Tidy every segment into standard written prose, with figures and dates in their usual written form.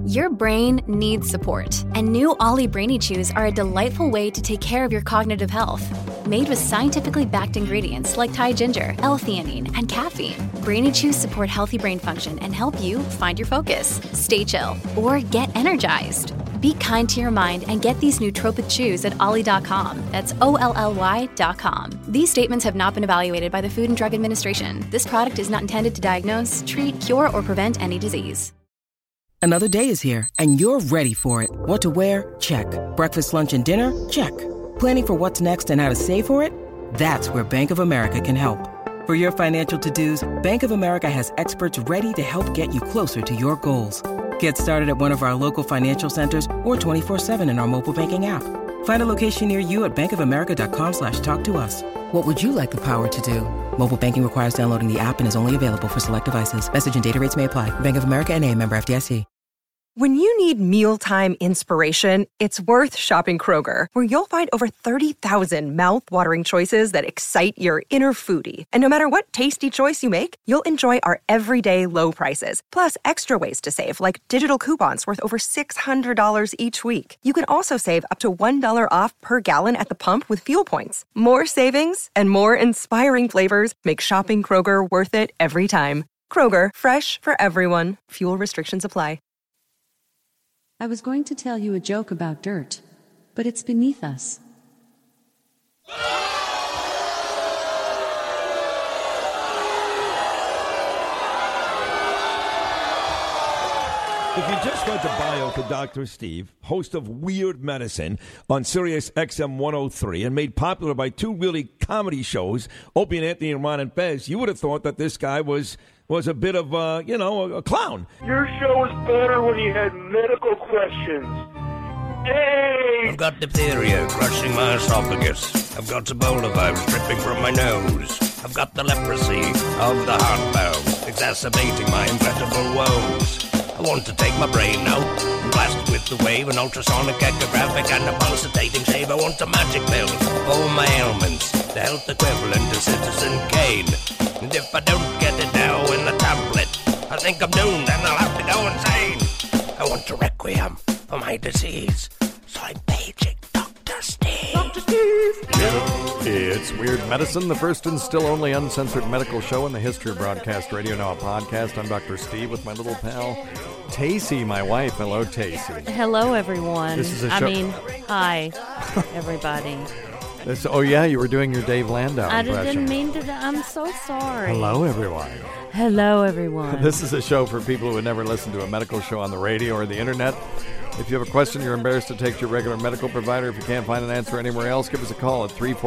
Your brain needs support, and new Ollie Brainy Chews are a delightful way to take care of your cognitive health. Made with scientifically backed ingredients like Thai ginger, L-theanine, and caffeine, Brainy Chews support healthy brain function and help you find your focus, stay chill, or get energized. Be kind to your mind and get these nootropic chews at ollie.com. That's OLLY.com. These statements have not been evaluated by the Food and Drug Administration. This product is not intended to diagnose, treat, cure, or prevent any disease. Another day is here, and you're ready for it. What to wear? Check. Breakfast, lunch, and dinner? Check. Planning for what's next and how to save for it? That's where Bank of America can help. For your financial to-dos, Bank of America has experts ready to help get you closer to your goals. Get started at one of our local financial centers or 24/7 in our mobile banking app. Find a location near you at bankofamerica.com/talktous. What would you like the power to do? Mobile banking requires downloading the app and is only available for select devices. Message and data rates may apply. Bank of America N.A., member FDIC. When you need mealtime inspiration, it's worth shopping Kroger, where you'll find over 30,000 mouth-watering choices that excite your inner foodie. And no matter what tasty choice you make, you'll enjoy our everyday low prices, plus extra ways to save, like digital coupons worth over $600 each week. You can also save up to $1 off per gallon at the pump with fuel points. More savings and more inspiring flavors make shopping Kroger worth it every time. Kroger, fresh for everyone. Fuel restrictions apply. I was going to tell you a joke about dirt, but it's beneath us. If you just went to bio to Dr. Steve, host of Weird Medicine on Sirius XM 103 and made popular by two really comedy shows, Opie and Anthony and Ron and Fez, you would have thought that this guy was a bit of, a clown. Your show was better when you had medical questions. Hey! I've got diphtheria crushing my esophagus. I've got Ebola virus dripping from my nose. I've got the leprosy of the heart valve, exacerbating my incredible woes. I want to take my brain out and blast it with the wave, an ultrasonic, echographic, and a pulsating shave. I want a magic pill for all my ailments, the health equivalent of Citizen Kane. And if I don't get it now in the tablet, I think I'm doomed and I'll have to go insane. I want a requiem for my disease, so I'm paging Dr. Steve. Dr. Steve! It's Weird Medicine, the first and still only uncensored medical show in the history of broadcast radio, now a podcast. I'm Dr. Steve with my little pal, Tacey, my wife. Hello, Tacey. Hello, everyone. This is a show. Hi, everybody. You were doing your Dave Landau impression. I didn't mean to. I'm so sorry. Hello, everyone. Hello, everyone. This is a show for people who would never listen to a medical show on the radio or the internet. If you have a question you're embarrassed to take to your regular medical provider, if you can't find an answer anywhere else, give us a call at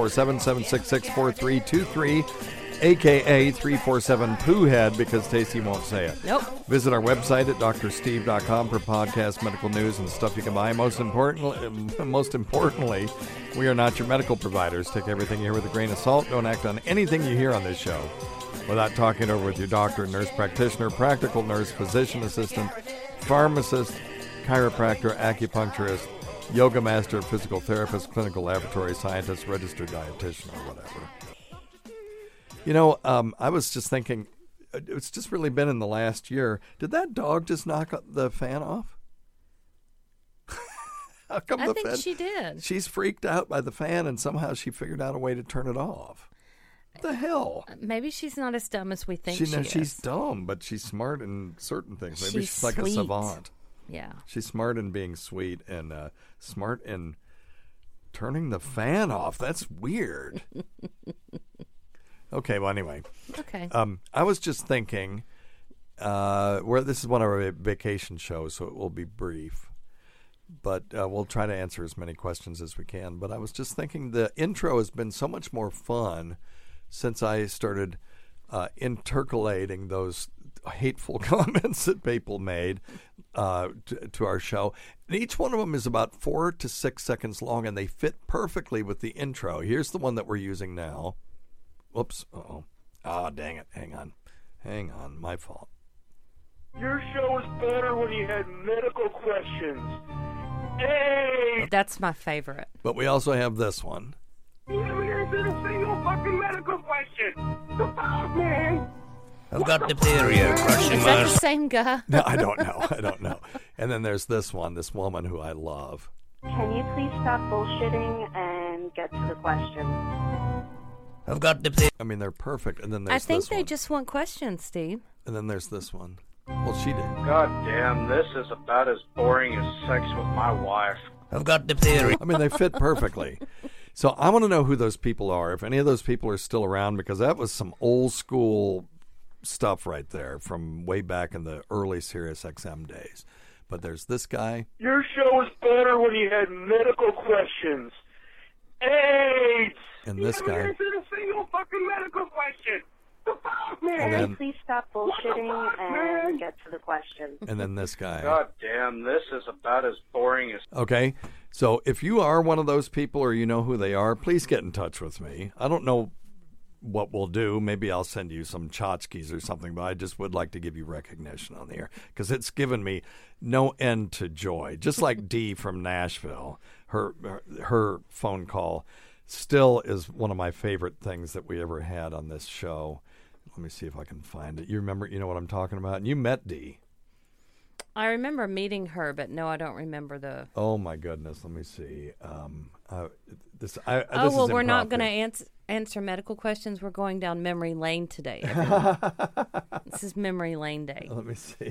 347-766-4323, a.k.a. 347-POOHEAD, because Stacey won't say it. Nope. Visit our website at drsteve.com for podcast, medical news, and stuff you can buy. Most importantly, we are not your medical providers. Take everything you hear with a grain of salt. Don't act on anything you hear on this show without talking it over with your doctor, nurse practitioner, practical nurse, physician assistant, pharmacist, chiropractor, acupuncturist, yoga master, physical therapist, clinical laboratory scientist, registered dietitian, or whatever. I was just thinking, it's just really been in the last year. Did that dog just knock the fan off? How come I think she did. She's freaked out by the fan, and somehow she figured out a way to turn it off. What the hell? Maybe she's not as dumb as we think she is. She's dumb, but she's smart in certain things. Maybe she's like sweet. A savant. Yeah. She's smart in being sweet and smart in turning the fan off. That's weird. Okay, well, anyway. Okay. I was just thinking, this is one of our vacation shows, so it will be brief. But we'll try to answer as many questions as we can. But I was just thinking the intro has been so much more fun since I started intercalating those hateful comments that people made to our show. And each one of them is about 4 to 6 seconds long, and they fit perfectly with the intro. Here's the one that we're using now. Whoops. Uh-oh. Ah, dang it. Hang on. My fault. Your show was better when you had medical questions. Hey! That's my favorite. But we also have this one. You haven't answered a single fucking medical question. The fuck, man? I've got diphtheria crushing Is that the same guy? No, I don't know. And then there's this woman who I love. Can you please stop bullshitting and get to the question? I've got the... I mean, they're perfect. And then there's I think this they one. just want questions, Steve. And then there's this one. Well, she did. God damn, this is about as boring as sex with my wife. I've got diphtheria. I mean, they fit perfectly. So I want to know who those people are, if any of those people are still around, because that was some old school stuff right there from way back in the early Sirius XM days. But there's this guy. Your show was better when you had medical questions. AIDS! And this guy. You haven't answered a single fucking medical question. The fuck, man? And Can then- you please stop bullshitting and get to the question? And then this guy. God damn, this is about as boring as... Okay, so if you are one of those people or you know who they are, please get in touch with me. I don't know what we'll do. Maybe I'll send you some tchotchkes or something, but I just would like to give you recognition on the air because it's given me no end to joy. Just like Dee from Nashville, her phone call still is one of my favorite things that we ever had on this show. Let me see if I can find it. You know what I'm talking about? And you met Dee. I remember meeting her, but no, I don't remember the... Oh, my goodness. Let me see. This well, is we're not impromptu. going to answer medical questions. We're going down memory lane today, everyone. This is memory lane day. Let me see.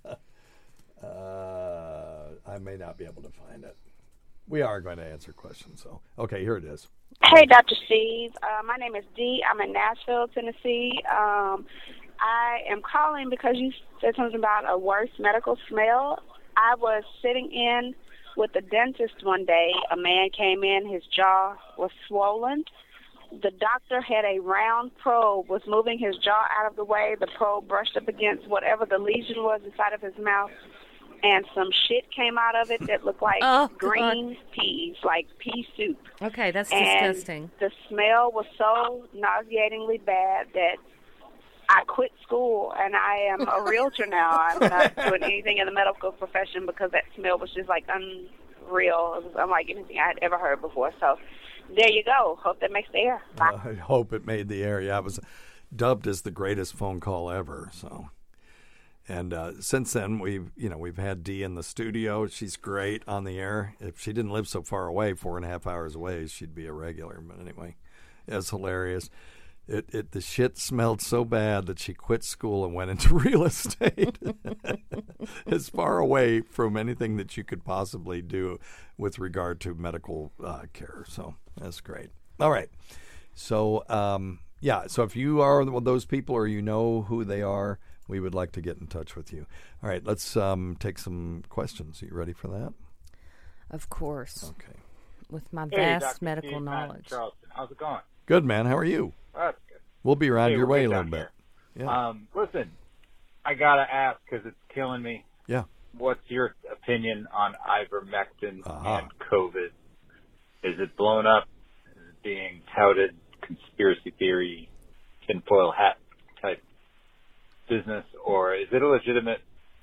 I may not be able to find it. We are going to answer questions, so. Okay, here it is. Hey, Dr. Steve. My name is Dee. I'm in Nashville, Tennessee. I am calling because you said something about a worse medical smell. I was sitting in with the dentist one day. A man came in. His jaw was swollen. The doctor had a round probe, was moving his jaw out of the way. The probe brushed up against whatever the lesion was inside of his mouth, and some shit came out of it that looked like green peas, like pea soup. Okay, that's and disgusting. The smell was so nauseatingly bad that I quit school, and I am a realtor now. I'm not doing anything in the medical profession because that smell was just like unreal. It was unlike anything I had ever heard before. So there you go. Hope that makes the air. Bye. I hope it made the air. Yeah, it was dubbed as the greatest phone call ever. So, and since then we've had Dee in the studio. She's great on the air. If she didn't live so far away, 4.5 hours away, she'd be a regular. But anyway, it's hilarious. The shit smelled so bad that she quit school and went into real estate. As far away from anything that you could possibly do with regard to medical care. So that's great. All right. So, so if you are one of those people or you know who they are, we would like to get in touch with you. All right. Let's take some questions. Are you ready for that? Of course. Okay. With my Hey, vast Dr. medical Steve, Matt in knowledge. Charleston. How's it going? Good, man. How are you? That's good. We'll be around Hey, your we're way a good little down bit. here. Yeah. Listen, I got to ask because it's killing me. Yeah. What's your opinion on ivermectin Uh-huh. and COVID? Is it blown up? Is it being touted conspiracy theory, tinfoil hat type business? Or is it a legitimate,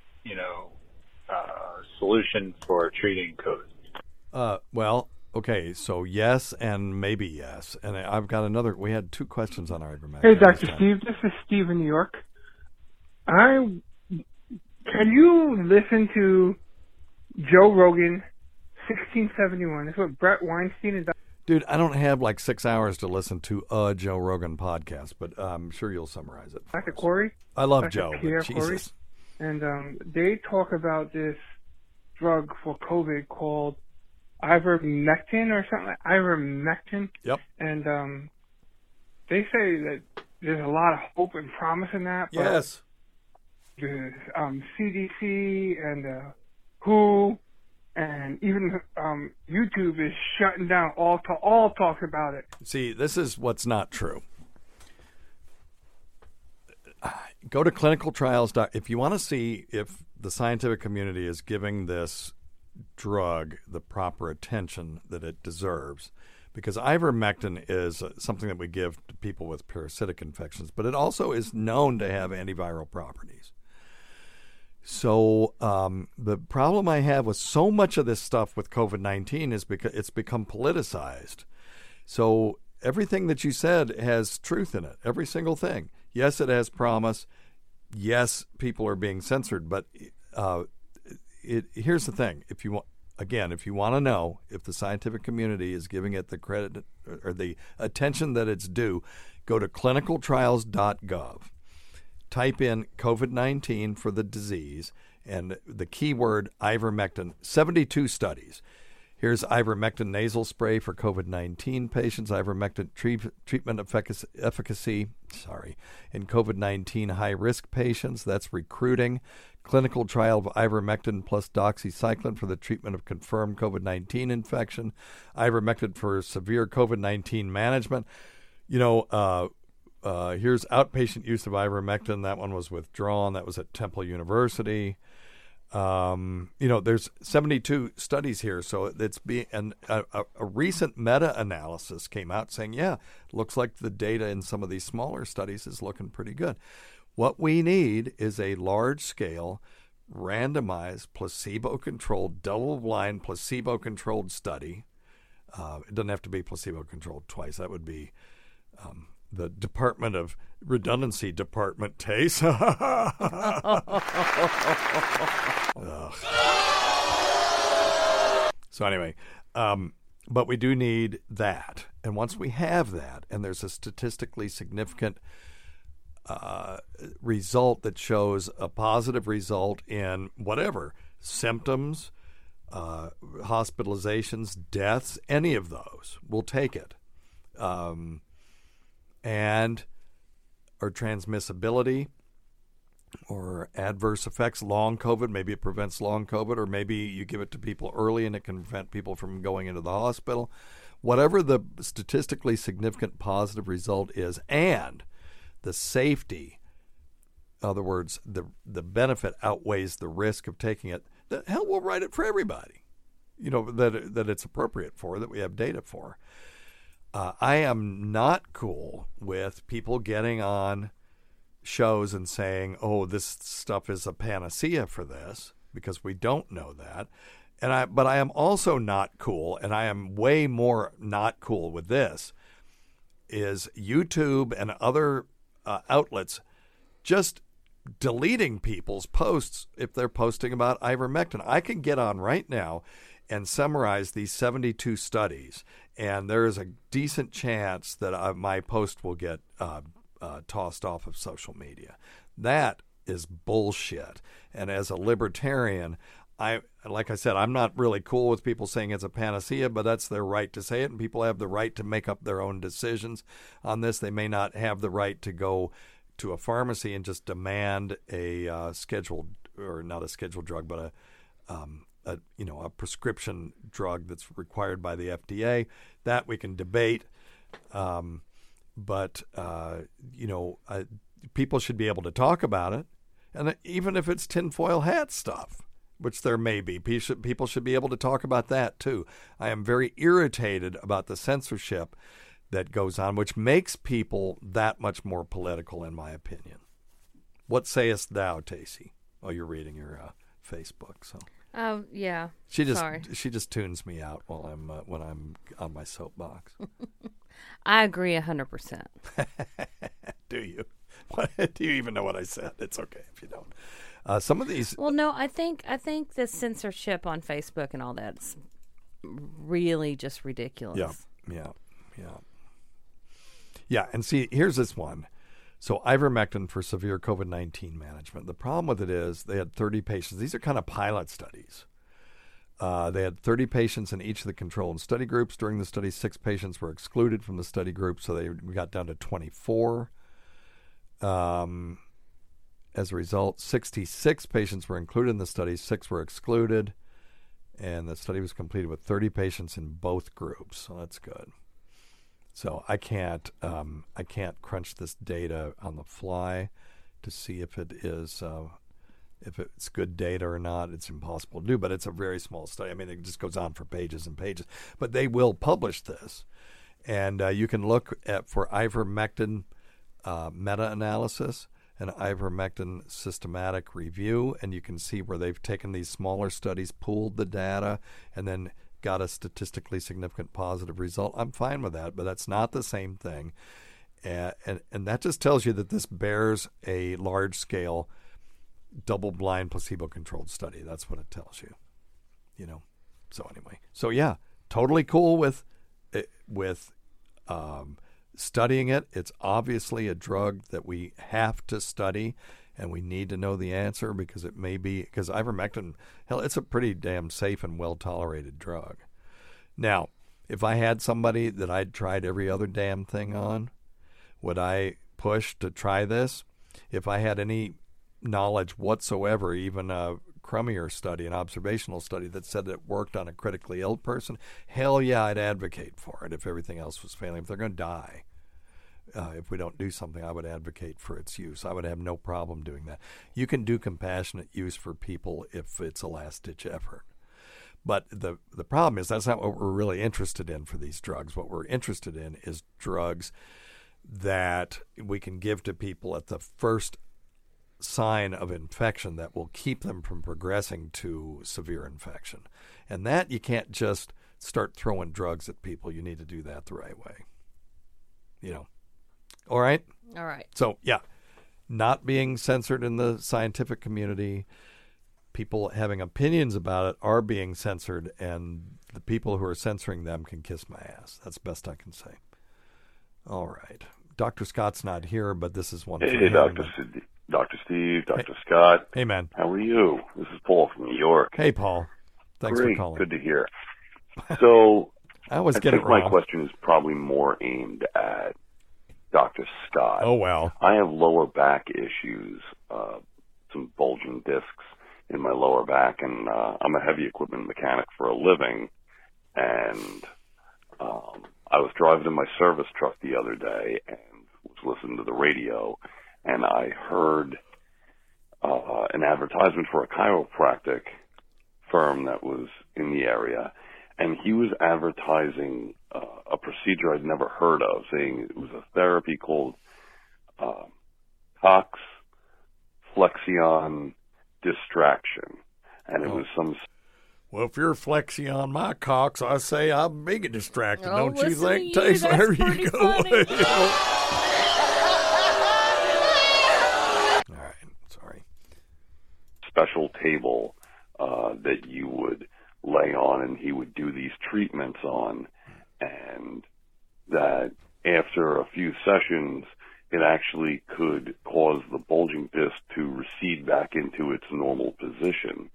solution for treating COVID? Well, okay, so yes and maybe yes. And I've got another. We had two questions on ivermectin. Hey, Dr. Steve, this is Steve in New York. Can you listen to Joe Rogan, 1671? That's what Brett Weinstein and Dude, I don't have like 6 hours to listen to a Joe Rogan podcast, but I'm sure you'll summarize it. Dr. Corey. I love Dr. Joe, Pierre but Corey. Jesus. And they talk about this drug for COVID called ivermectin or something like ivermectin. Yep. And they say that there's a lot of hope and promise in that. But Yes. the CDC and WHO and even YouTube is shutting down all talk about it. See, this is what's not true. Go to clinicaltrials. If you want to see if the scientific community is giving this drug the proper attention that it deserves, because ivermectin is something that we give to people with parasitic infections, but it also is known to have antiviral properties. So the problem I have with so much of this stuff with COVID-19 is because it's become politicized. So everything that you said has truth in it, every single thing. Yes, it has promise. Yes, people are being censored, but here's the thing. If you want to know if the scientific community is giving it the credit or the attention that it's due, go to clinicaltrials.gov. Type in COVID-19 for the disease and the keyword ivermectin. 72 studies. Here's ivermectin nasal spray for COVID-19 patients, ivermectin treatment efficacy in COVID-19 high-risk patients. That's recruiting. Clinical trial of ivermectin plus doxycycline for the treatment of confirmed COVID-19 infection. Ivermectin for severe COVID-19 management. Here's outpatient use of ivermectin. That one was withdrawn. That was at Temple University. There's 72 studies here, so it's a recent meta-analysis came out saying, looks like the data in some of these smaller studies is looking pretty good. What we need is a large-scale, randomized, placebo-controlled, double-blind, placebo-controlled study. It doesn't have to be placebo-controlled twice. That would be the Department of Redundancy Department case. So anyway, but we do need that. And once we have that, and there's a statistically significant result that shows a positive result in whatever, symptoms, hospitalizations, deaths, any of those, we'll take it. Or transmissibility or adverse effects, long COVID, maybe it prevents long COVID, or maybe you give it to people early and it can prevent people from going into the hospital. Whatever the statistically significant positive result is, and the safety, in other words, the benefit outweighs the risk of taking it, the hell, we'll write it for everybody, that it's appropriate for, that we have data for. I am not cool with people getting on shows and saying, oh, this stuff is a panacea for this, because we don't know that. But I am also not cool, and I am way more not cool with this, is YouTube and other outlets just deleting people's posts if they're posting about ivermectin. I can get on right now and summarize these 72 studies, and there is a decent chance that my post will get tossed off of social media. That is bullshit. And as a libertarian, like I said, I'm not really cool with people saying it's a panacea, but that's their right to say it, and people have the right to make up their own decisions on this. They may not have the right to go to a pharmacy and just demand a scheduled, or not a scheduled drug, but a prescription drug that's required by the FDA. That we can debate, but people should be able to talk about it, and even if it's tinfoil hat stuff, which there may be, people should be able to talk about that too. I am very irritated about the censorship that goes on, which makes people that much more political, in my opinion. What sayest thou, Tacey? Oh, you're reading your Facebook, so. Oh, yeah. She just tunes me out while when I'm on my soapbox. I agree 100%. Do you? Do you even know what I said? It's okay if you don't. Some of these. Well, no, I think the censorship on Facebook and all that's really just ridiculous. Yeah. And see, here's this one. So ivermectin for severe COVID-19 management. The problem with it is they had 30 patients. These are kind of pilot studies. They had 30 patients in each of the control and study groups. During the study, 6 patients were excluded from the study group, so we got down to 24. As a result, 66 patients were included in the study, 6 were excluded, and the study was completed with 30 patients in both groups, so that's good. So I can't crunch this data on the fly to see if it's good data or not. It's impossible to do, but it's a very small study. I mean, it just goes on for pages and pages. But they will publish this, and you can look for ivermectin meta-analysis and ivermectin systematic review, and you can see where they've taken these smaller studies, pooled the data, and then got a statistically significant positive result. I'm fine with that, but that's not the same thing. And that just tells you that this bears a large-scale double-blind placebo-controlled study. That's what it tells you. So anyway, so yeah, totally cool with studying it. It's obviously a drug that we have to study, and we need to know the answer because it may be, because ivermectin, hell, it's a pretty damn safe and well-tolerated drug. Now, if I had somebody that I'd tried every other damn thing on, would I push to try this? If I had any knowledge whatsoever, even a crummier study, an observational study that said it worked on a critically ill person, hell yeah, I'd advocate for it if everything else was failing. If they're going to die, if we don't do something, I would advocate for its use. I would have no problem doing that. You can do compassionate use for people if it's a last-ditch effort. But the problem is that's not what we're really interested in for these drugs. What we're interested in is drugs that we can give to people at the first sign of infection that will keep them from progressing to severe infection. And that you can't just start throwing drugs at people. You need to do that the right way. All right? All right. So, yeah, not being censored in the scientific community, people having opinions about it are being censored, and the people who are censoring them can kiss my ass. That's the best I can say. All right. Dr. Scott's not here, but this is one. Hey, Dr. Steve, Dr. Scott. Hey, man. How are you? This is Paul from New York. Hey, Paul. Thanks Great. for calling. Good to hear. So, I think my question is probably more aimed at Dr. Scott. Oh, well. I have lower back issues, some bulging discs in my lower back, and I'm a heavy equipment mechanic for a living, and I was driving in my service truck the other day and was listening to the radio, and I heard an advertisement for a chiropractic firm that was in the area, and he was advertising a procedure I'd never heard of, saying it was a therapy called Cox Flexion Distraction, and it was some... Well, if you're flexing on my cocks, I say I'm big distracted. Don't you listen think, to you. Taste? There That's you pretty go. funny. All right, sorry. Special table that you would lay on, and he would do these treatments on, and that after a few sessions, it actually could cause the bulging disc to recede back into its normal position.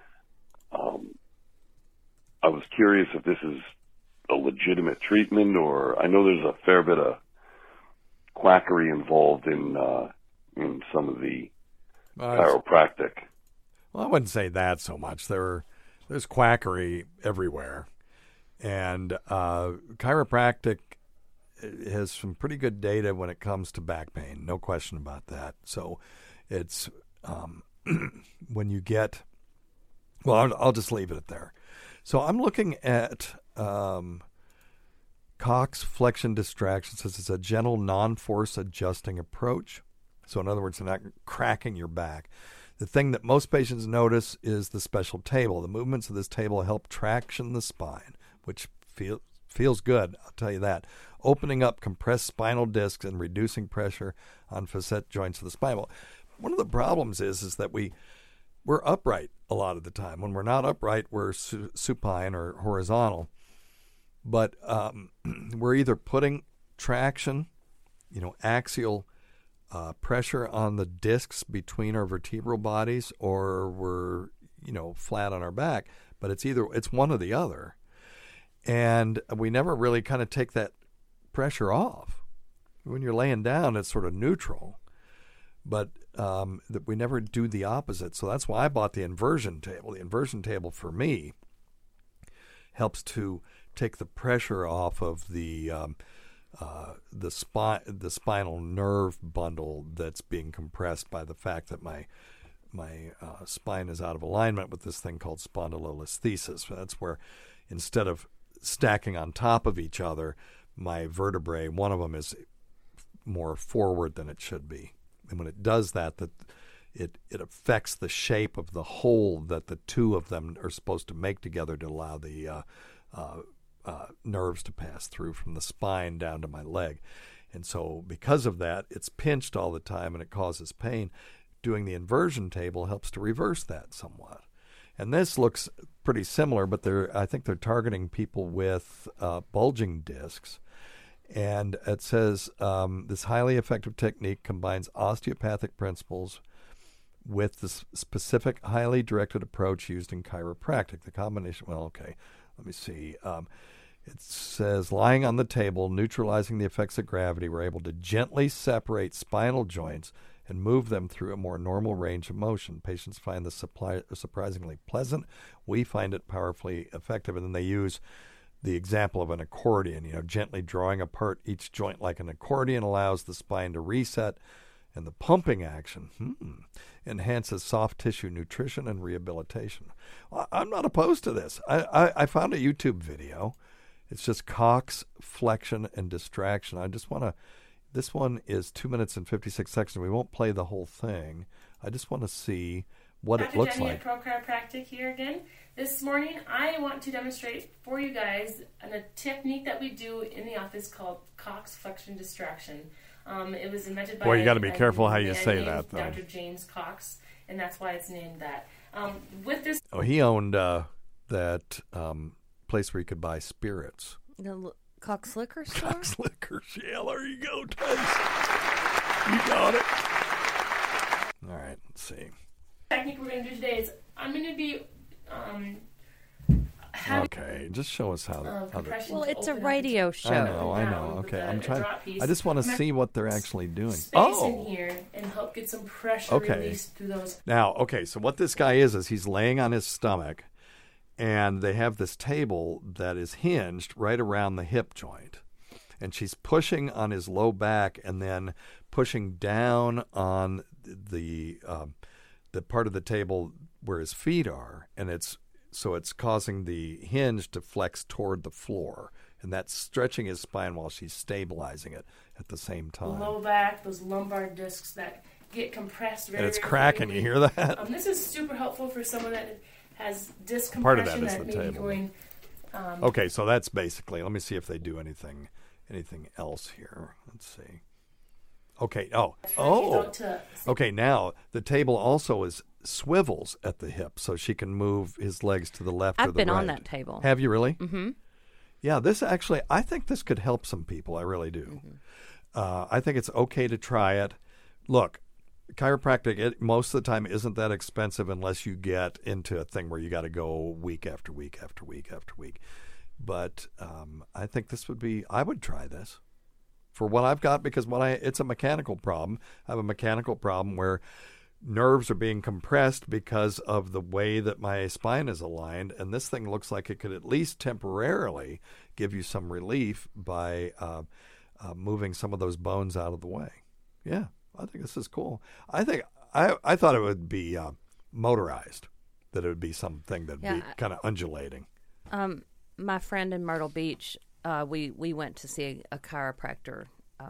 I was curious if this is a legitimate treatment, or I know there's a fair bit of quackery involved in some of the chiropractic. Well, I wouldn't say that so much. There's quackery everywhere, and chiropractic has some pretty good data when it comes to back pain. No question about that. So it's when you get... Well, I'll just leave it at there. So I'm looking at Cox Flexion Distraction. Says it's a gentle, non-force adjusting approach. So in other words, they're not cracking your back. The thing that most patients notice is the special table. The movements of this table help traction the spine, which feels good, I'll tell you that. Opening up compressed spinal discs and reducing pressure on facet joints of the spine. Well, one of the problems is that we're upright a lot of the time. When we're not upright, we're supine or horizontal. But we're either putting traction, axial pressure on the discs between our vertebral bodies, or we're, flat on our back. But it's one or the other. And we never really kind of take that pressure off. When you're laying down, it's sort of neutral. But that we never do the opposite. So that's why I bought the inversion table. The inversion table for me helps to take the pressure off of the spinal nerve bundle that's being compressed by the fact that my spine is out of alignment with this thing called spondylolisthesis. That's where instead of stacking on top of each other, my vertebrae, one of them is more forward than it should be. And when it does that, it affects the shape of the hole that the two of them are supposed to make together to allow the nerves to pass through from the spine down to my leg. And so because of that, it's pinched all the time and it causes pain. doing the inversion table helps to reverse that somewhat. And this looks pretty similar, but I think they're targeting people with bulging discs. And it says this highly effective technique combines osteopathic principles with the specific, highly directed approach used in chiropractic. The combination, let me see. It says, lying on the table, neutralizing the effects of gravity, we're able to gently separate spinal joints and move them through a more normal range of motion. Patients find this surprisingly pleasant. We find it powerfully effective. And then they use the example of an accordion, gently drawing apart each joint like an accordion allows the spine to reset, and the pumping action enhances soft tissue nutrition and rehabilitation. I'm not opposed to this. I found a YouTube video. It's just Cox, flexion, and distraction. I just want to, this one is 2 minutes and 56 seconds. We won't play the whole thing. I just want to see what it looks like. Dr. Jenny at Pro Chiropractic here again. This morning, I want to demonstrate for you guys a technique that we do in the office called Cox, flexion, distraction. It was invented by... Boy, you got to be careful how you say that, though. Dr. James Cox, and that's why it's named that. With this... Oh, he owned that place where you could buy spirits. The Cox Liquor Store? Cox Liquor. Yeah, there you go, Tice. You got it. All right, let's see. The technique we're going to do today is I'm going to be... Okay, just show us how well, it's a radio show. I know. Okay, I'm trying. I just want to see what they're actually doing. Space in here and help get some pressure released through those. Now, so what this guy is he's laying on his stomach, and they have this table that is hinged right around the hip joint, and she's pushing on his low back and then pushing down on the part of the table where his feet are, and it's causing the hinge to flex toward the floor, and that's stretching his spine while she's stabilizing it at the same time. Low back, those lumbar discs that get compressed very, and it's cracking. You hear that? This is super helpful for someone that has disc compression. Part of that is the may table. Be going, okay, so that's basically. Let me see if they do anything else here. Let's see. Okay. Okay. Now the table also swivels at the hip, so she can move his legs to the left or the right. I've been on that table. Have you really? Mm-hmm. Yeah. This actually, I think this could help some people. I really do. Mm-hmm. I think it's okay to try it. Look, chiropractic most of the time isn't that expensive unless you get into a thing where you got to go week after week after week after week. But I think I would try this. For what I've got, because it's a mechanical problem. I have a mechanical problem where nerves are being compressed because of the way that my spine is aligned, and this thing looks like it could at least temporarily give you some relief by moving some of those bones out of the way. Yeah, I think this is cool. I thought it would be motorized, that it would be something that would be kind of undulating. My friend in Myrtle Beach, we went to see a chiropractor.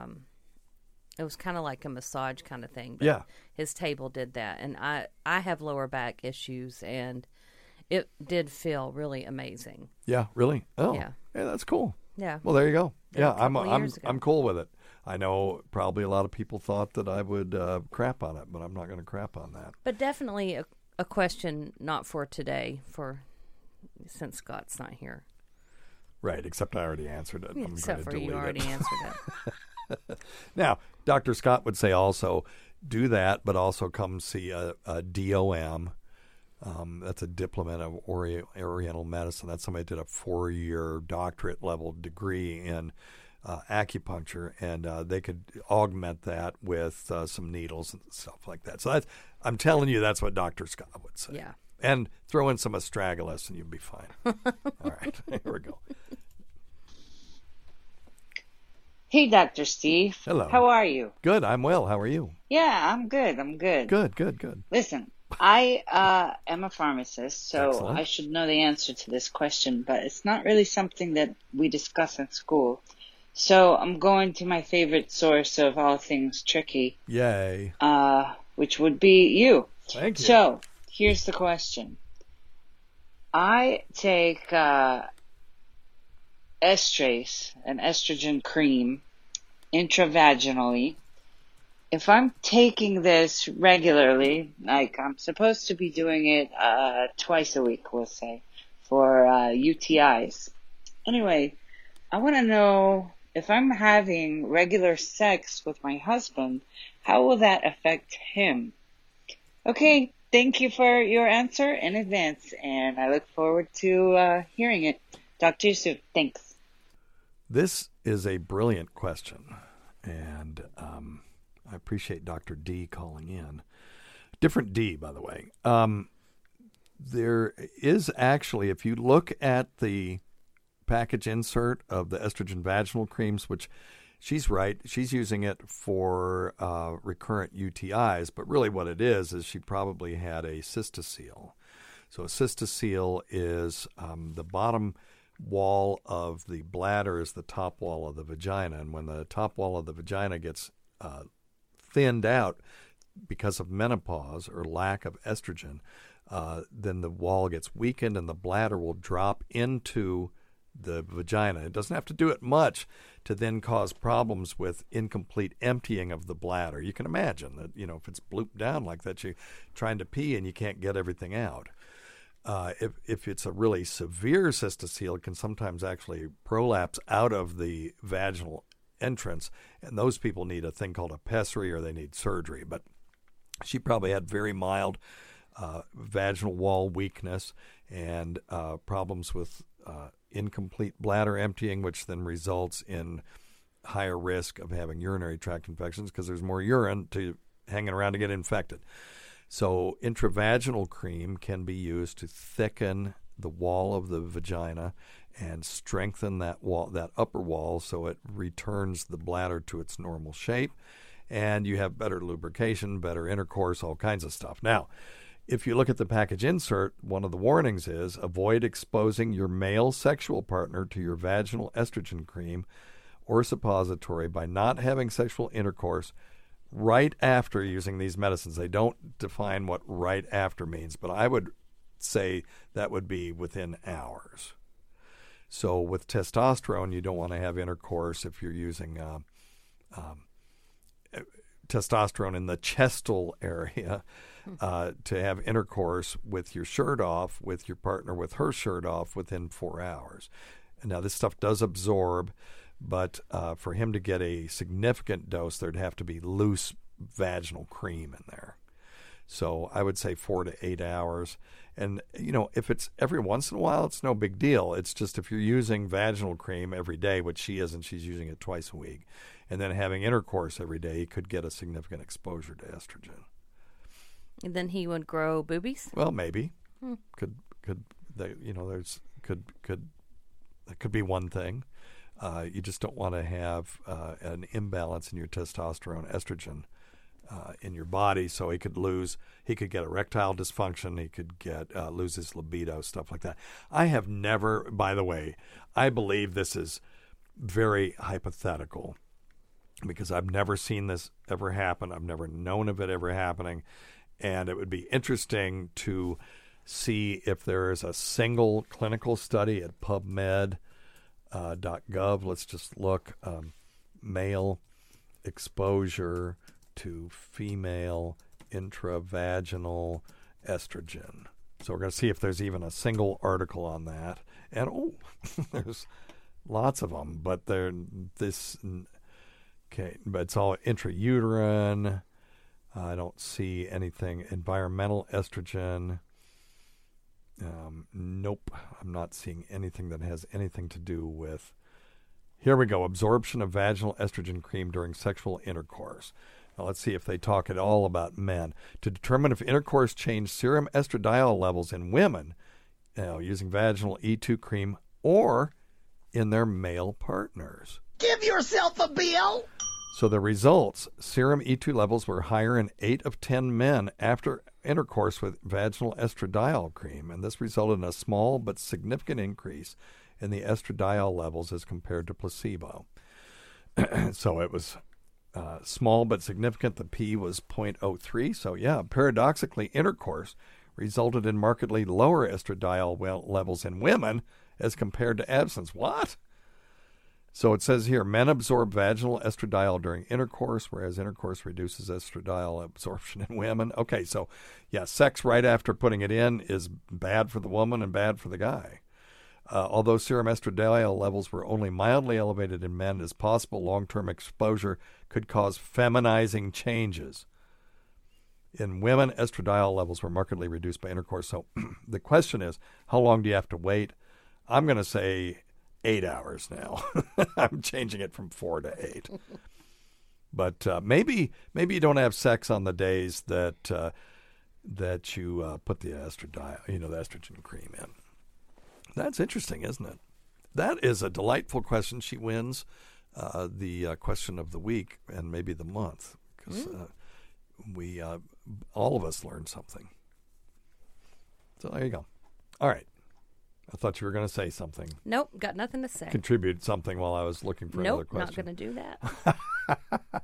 It was kind of like a massage kind of thing. But his table did that. And I have lower back issues, and it did feel really amazing. Yeah, really? Oh, yeah, that's cool. Yeah. Well, there you go. Yeah, I'm cool with it. I know probably a lot of people thought that I would crap on it, but I'm not going to crap on that. But definitely a question not for today, since Scott's not here. Right, except I already answered it. Except for you already answered it. Now, Dr. Scott would say also do that, but also come see a DOM. That's a Diplomate of Oriental Medicine. That's somebody that did a 4-year doctorate level degree in acupuncture, and they could augment that with some needles and stuff like that. So I'm telling you, that's what Dr. Scott would say. Yeah. And throw in some astragalus and you'll be fine. All right, here we go. Hey, Dr. Steve. Hello. How are you? Good, I'm well. How are you? Yeah, I'm good. Good. Listen, I am a pharmacist, so Excellent. I should know the answer to this question, but it's not really something that we discuss in school. So I'm going to my favorite source of all things tricky. Yay. Which would be you. Thank you. So, here's the question. I take Estrace, an estrogen cream, intravaginally if I'm taking this regularly, like I'm supposed to be doing it twice a week, we'll say, for UTIs. Anyway, I want to know if I'm having regular sex with my husband, how will that affect him? Okay, thank you for your answer in advance, and I look forward to hearing it. Talk to you soon. Thanks. This is a brilliant question, and I appreciate Dr. D calling in. Different D, by the way. There is actually, if you look at the package insert of the estrogen vaginal creams, which she's right, she's using it for recurrent UTIs, but really what it is she probably had a cystocele. So a cystocele is the bottom wall of the bladder is the top wall of the vagina, and when the top wall of the vagina gets thinned out because of menopause or lack of estrogen, then the wall gets weakened and the bladder will drop into the vagina. It doesn't have to do it much to then cause problems with incomplete emptying of the bladder. You can imagine that, if it's blooped down like that, you're trying to pee and you can't get everything out. If it's a really severe cystocele, it can sometimes actually prolapse out of the vaginal entrance, and those people need a thing called a pessary or they need surgery. But she probably had very mild vaginal wall weakness and problems with incomplete bladder emptying, which then results in higher risk of having urinary tract infections because there's more urine hanging around to get infected. So intravaginal cream can be used to thicken the wall of the vagina and strengthen that wall, that upper wall, so it returns the bladder to its normal shape, and you have better lubrication, better intercourse, all kinds of stuff. Now, if you look at the package insert, one of the warnings is avoid exposing your male sexual partner to your vaginal estrogen cream or suppository by not having sexual intercourse right after using these medicines. They don't define what right after means, but I would say that would be within hours. So with testosterone, you don't want to have intercourse if you're using testosterone in the chestal area, to have intercourse with your shirt off, with your partner with her shirt off within 4 hours. And now this stuff does absorb, but for him to get a significant dose, there'd have to be loose vaginal cream in there. So I would say 4 to 8 hours. And, if it's every once in a while, it's no big deal. It's just if you're using vaginal cream every day, which she isn't, she's using it twice a week, and then having intercourse every day, he could get a significant exposure to estrogen. And then he would grow boobies? Well, maybe. That could be one thing. You just don't want to have an imbalance in your testosterone estrogen in your body, so he could get erectile dysfunction, he could lose his libido, stuff like that. I have never, by the way, I believe this is very hypothetical because I've never seen this ever happen. I've never known of it ever happening, and it would be interesting to see if there is a single clinical study at PubMed.gov. Let's just look, male exposure to female intravaginal estrogen. So we're going to see if there's even a single article on that. And there's lots of them, but but it's all intrauterine. I don't see anything. Environmental estrogen. Nope, I'm not seeing anything that has anything to do with. Here we go. Absorption of vaginal estrogen cream during sexual intercourse. Now let's see if they talk at all about men. To determine if intercourse changed serum estradiol levels in women, using vaginal E2 cream or in their male partners. Give yourself a bill! So the results, serum E2 levels were higher in 8 of 10 men after intercourse with vaginal estradiol cream, and this resulted in a small but significant increase in the estradiol levels as compared to placebo. So it was small but significant. The P was 0.03. So yeah, paradoxically, intercourse resulted in markedly lower estradiol levels in women as compared to abstinence. What? So it says here, men absorb vaginal estradiol during intercourse, whereas intercourse reduces estradiol absorption in women. Okay, so, yeah, sex right after putting it in is bad for the woman and bad for the guy. Although serum estradiol levels were only mildly elevated in men, it is possible long-term exposure could cause feminizing changes. In women, estradiol levels were markedly reduced by intercourse. So the question is, how long do you have to wait? I'm going to say 8 hours now. I'm changing it from 4 to 8. But maybe you don't have sex on the days that you put the estradiol, the estrogen cream in. That's interesting, isn't it? That is a delightful question. She wins the question of the week and maybe the month, because we all of us learned something. So there you go. All right. I thought you were going to say something. Nope, got nothing to say. Contribute something while I was looking for another question. Nope, not going to do that.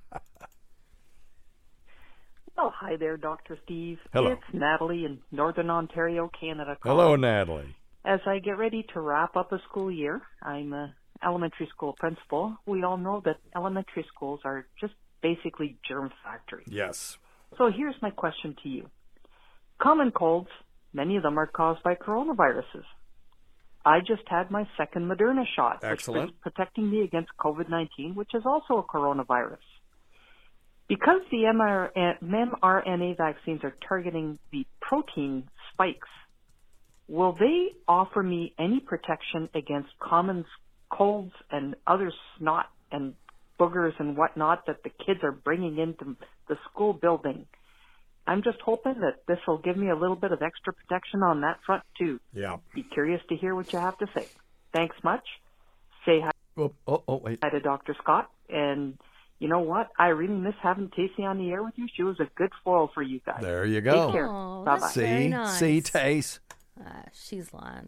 Oh, hi there, Dr. Steve. Hello. It's Natalie in Northern Ontario, Canada. Hello, Natalie. As I get ready to wrap up a school year, I'm an elementary school principal. We all know that elementary schools are just basically germ factories. Yes. So here's my question to you. Common colds, many of them are caused by coronaviruses. I just had my second Moderna shot, Excellent. which is protecting me against COVID-19, which is also a coronavirus. Because the mRNA vaccines are targeting the protein spikes, will they offer me any protection against common colds and other snot and boogers and whatnot that the kids are bringing into the school building? I'm just hoping that this will give me a little bit of extra protection on that front, too. Yeah. Be curious to hear what you have to say. Thanks much. Say hi wait. Hi to Dr. Scott. And you know what? I really miss having Tacey on the air with you. She was a good foil for you guys. There you go. Take care. Oh, Bye-bye. that's very nice. See, Tace. She's lying.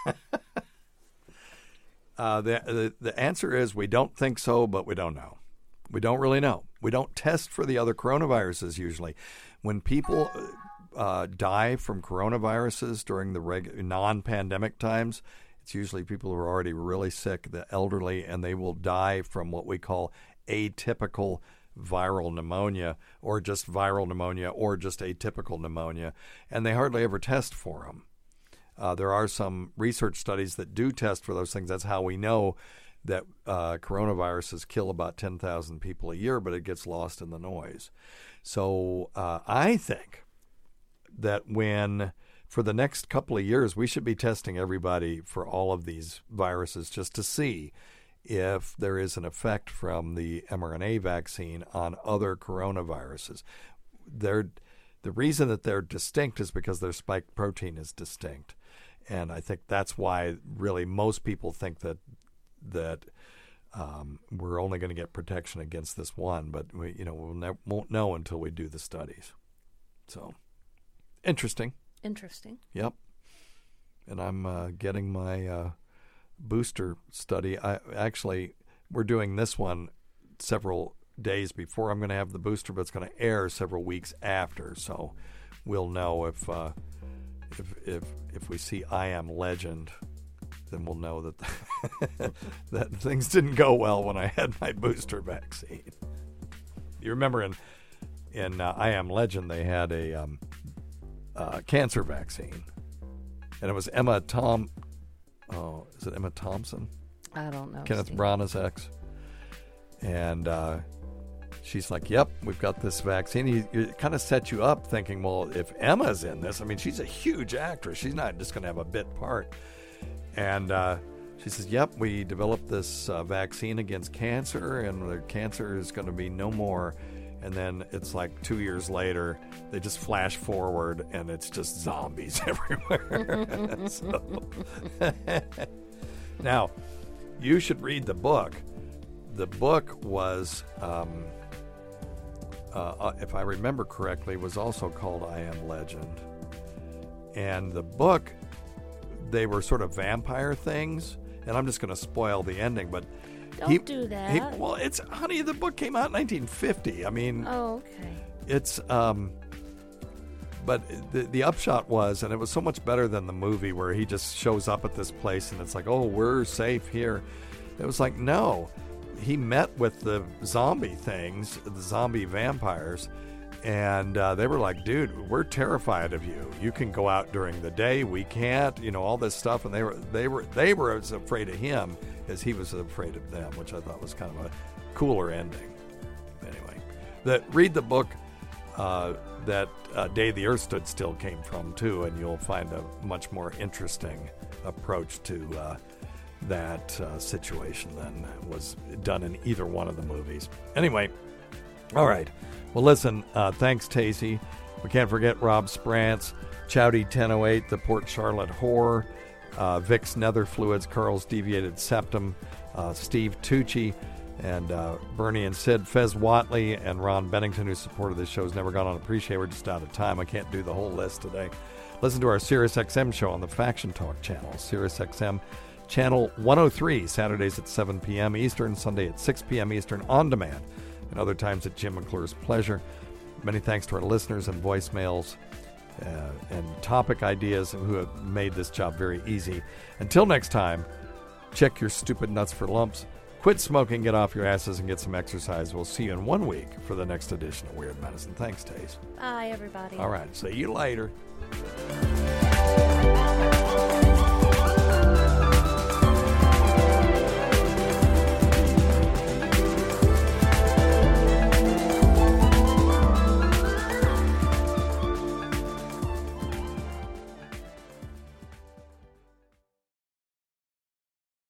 The answer is we don't think so, but we don't know. We don't really know. We don't test for the other coronaviruses usually. When people die from coronaviruses during the non-pandemic times, it's usually people who are already really sick, the elderly, and they will die from what we call atypical viral pneumonia or just viral pneumonia or just atypical pneumonia, and they hardly ever test for them. There are some research studies that do test for those things. That's how we know that coronaviruses kill about 10,000 people a year, but it gets lost in the noise. So I think that for the next couple of years, we should be testing everybody for all of these viruses just to see if there is an effect from the mRNA vaccine on other coronaviruses. The reason that they're distinct is because their spike protein is distinct. And I think that's why really most people think that we're only going to get protection against this one, but we won't know until we do the studies. So, interesting. Interesting. Yep. And I'm getting my booster study. We're doing this one several days before I'm going to have the booster, but it's going to air several weeks after. So we'll know if we see I Am Legend, then we'll know that that things didn't go well when I had my booster vaccine. You remember in I Am Legend they had a cancer vaccine, and it was Emma Thompson? I don't know. Kenneth Steve. Branagh's ex, and she's like, "Yep, we've got this vaccine." It kind of sets you up thinking, well, if Emma's in this, I mean, she's a huge actress. She's not just going to have a bit part. And she says, "Yep, we developed this vaccine against cancer, and the cancer is going to be no more." And then it's like 2 years later, they just flash forward, and it's just zombies everywhere. Now, you should read the book. The book was, if I remember correctly, was also called I Am Legend. And the book, they were sort of vampire things. And I'm just going to spoil the ending, but Don't do that. Well, honey, the book came out in 1950. I mean, oh, okay. It's but the upshot was, and it was so much better than the movie where he just shows up at this place and it's like, oh, we're safe here. It was like, no. He met with the zombie things, the zombie vampires, and they were like, dude, we're terrified of you. You can go out during the day, we can't, all this stuff. And they were as afraid of him as he was afraid of them, which I thought was kind of a cooler ending. Anyway, read the book that Day the Earth Stood Still came from, too, and you'll find a much more interesting approach to that situation than was done in either one of the movies. Anyway, all right. Well, listen, thanks, Tacy. We can't forget Rob Sprance, Chowdy 1008, the Port Charlotte Horror, Vic's Nether Fluids, Carl's Deviated Septum, Steve Tucci, and Bernie and Sid, Fez Watley, and Ron Bennington, who supported this show, has never gone unappreciated. We're just out of time. I can't do the whole list today. Listen to our SiriusXM show on the Faction Talk channel, SiriusXM Channel 103, Saturdays at 7 p.m. Eastern, Sunday at 6 p.m. Eastern, on demand, and other times at Jim McClure's pleasure. Many thanks to our listeners and voicemails and topic ideas who have made this job very easy. Until next time, check your stupid nuts for lumps. Quit smoking, get off your asses, and get some exercise. We'll see you in 1 week for the next edition of Weird Medicine. Thanks, Taze. Bye, everybody. All right. See you later.